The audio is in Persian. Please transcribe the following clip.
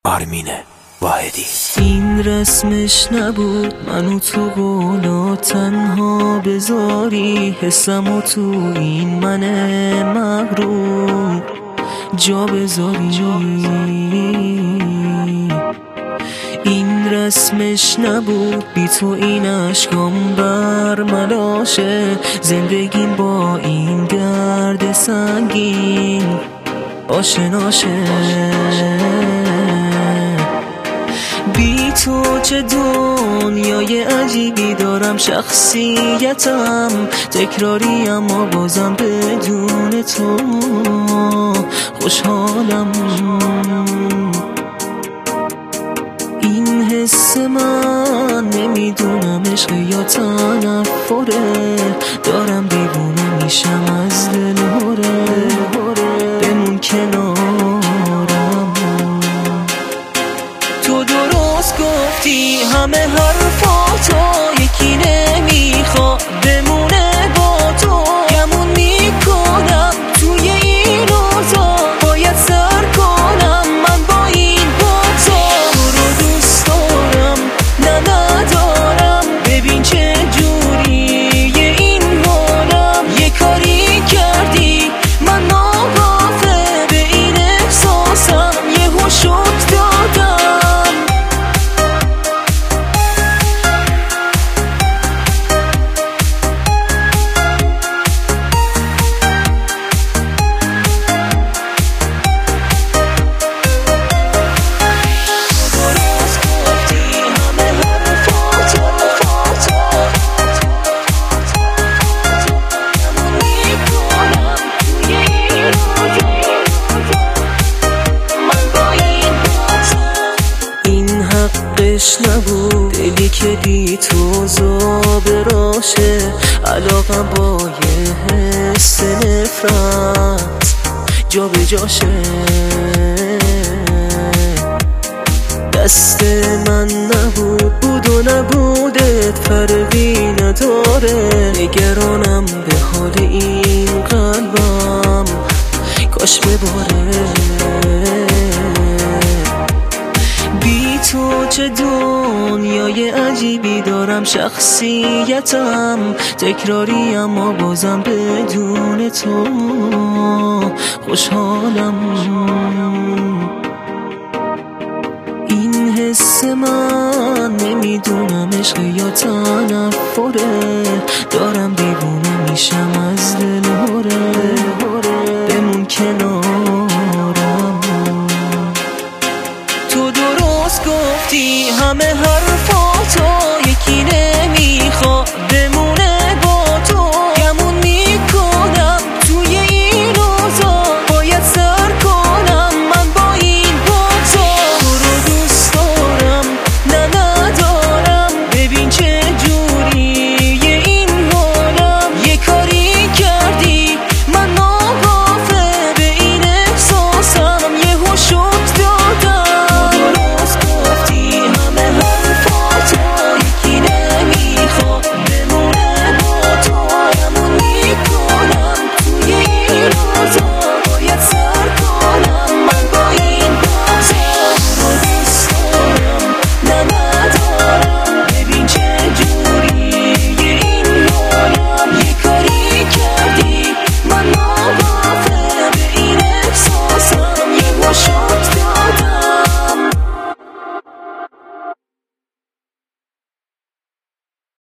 آرمین واحدی. این رسمش نبود منو تو قولا تنها بذاری، حسمو تو این من مغرور جا بذاری. این رسمش نبود بی تو این عشقام برملاشه، زندگیم با این درد سنگین آشناشه. بی تو چه دنیای عجیبی دارم، شخصیتم تکراری اما بازم بدون تو خوشحالم. این حس من نمیدونم عشق یا تنفره، دارم دیوونه میشم از دلهوره. بمون کنارم، تو درست گفتی همه حرفاتو یکی نمیخواد بمونه با تو. گمون میکنم توی این روزا باید سر کنم من با این بوتا. تو رو دوست دارم نه ندارم، ببین چه جوریه این حالم. یه کاری کردی من ناغافل به این احساسم یهو شک دادم. نبود دلی که بی تو زابراشه، علاقم با یه حس نفرت جا به جاشه. دست من نبود بود و نبودت فرقی نداره، نگرانم به حال این قلبم کاش بباره. تو چه دنیای عجیبی دارم، شخصیتم تکراری اما بازم بدون تو خوشحالم. این حس من نمیدونم عشق یا تنفره، دارم دیوونه میشم از دلهوره. بمون کنارم، تو درست گفتی همه حرفاتو یکی نمیخواد